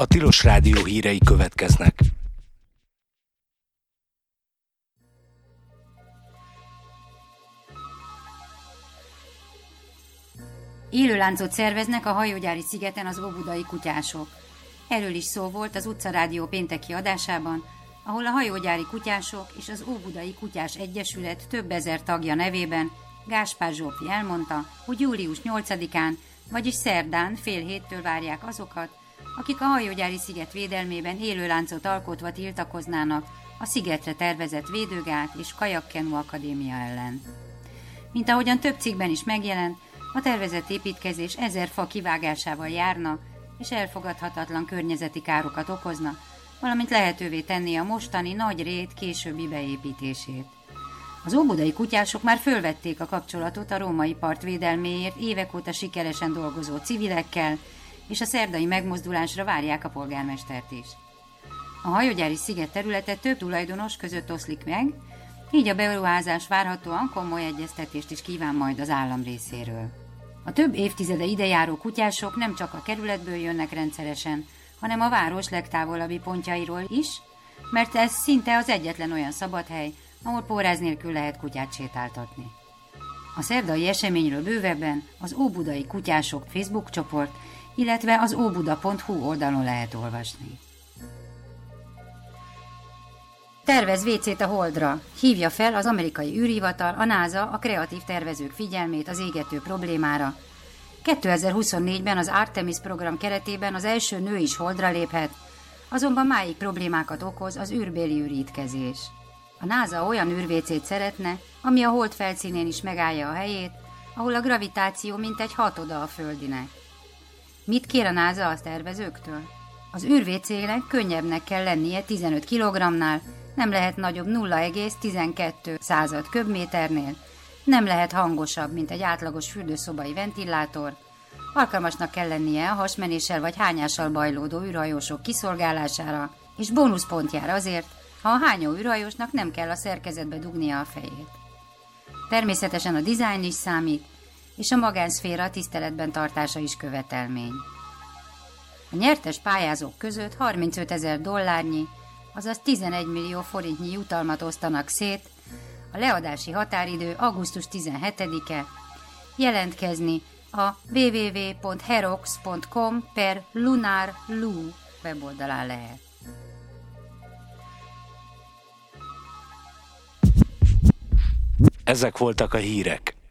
A Tilos Rádió hírei következnek. Élőláncot szerveznek a Hajógyári szigeten az óbudai kutyások. Erről is szó volt az Utcarádió pénteki adásában, ahol a hajógyári kutyások és az Óbudai Kutyás Egyesület több ezer tagja nevében Gáspár Zsófi elmondta, hogy július 8-án, vagyis szerdán fél héttől várják azokat, akik a Hajógyári sziget védelmében élőláncot alkotva tiltakoznának a szigetre tervezett védőgát és kajakkenu akadémia ellen. Mint ahogyan több cikkben is megjelent, a tervezett építkezés 1000 fa kivágásával járna, és elfogadhatatlan környezeti károkat okozna, valamint lehetővé tenni a mostani nagy rét későbbi beépítését. Az óbudai kutyások már fölvették a kapcsolatot a római part védelméért évek óta sikeresen dolgozó civilekkel, és a szerdai megmozdulásra várják a polgármestert is. A Hajógyári sziget területe több tulajdonos között oszlik meg, így a beruházás várhatóan komoly egyeztetést is kíván majd az állam részéről. A több évtizede idejáró kutyások nem csak a kerületből jönnek rendszeresen, hanem a város legtávolabbi pontjairól is, mert ez szinte az egyetlen olyan szabadhely, ahol póráz nélkül lehet kutyát sétáltatni. A szerdai eseményről bővebben az Óbudai Kutyások Facebook csoport, illetve az obuda.hu oldalon lehet olvasni. Tervez WC-t a Holdra. Hívja fel az amerikai űrhivatal, a NASA a kreatív tervezők figyelmét az égető problémára. 2024-ben az Artemis program keretében az első nő is Holdra léphet, azonban máig problémákat okoz az űrbéli ürítkezés. A NASA olyan űr-WC-t szeretne, ami a Hold felszínén is megállja a helyét, ahol a gravitáció mintegy 6-oda a Földinek. Mit kér a NASA a tervezőktől? Az űr-WC-nek könnyebbnek kell lennie 15 kg-nál, nem lehet nagyobb 0,12 köbméternél, nem lehet hangosabb, mint egy átlagos fürdőszobai ventilátor, alkalmasnak kell lennie a hasmenéssel vagy hányással bajlódó űrhajósok kiszolgálására, és bónuszpontjára azért, ha a hányó űrhajósnak nem kell a szerkezetbe dugnia a fejét. Természetesen a dizájn is számít, és a magánszféra tiszteletben tartása is követelmény. A nyertes pályázók között $35,000, azaz 11 millió forintnyi jutalmat osztanak szét, a leadási határidő augusztus 17-e, jelentkezni a www.herox.com/lunarlu weboldalán lehet. Ezek voltak a hírek.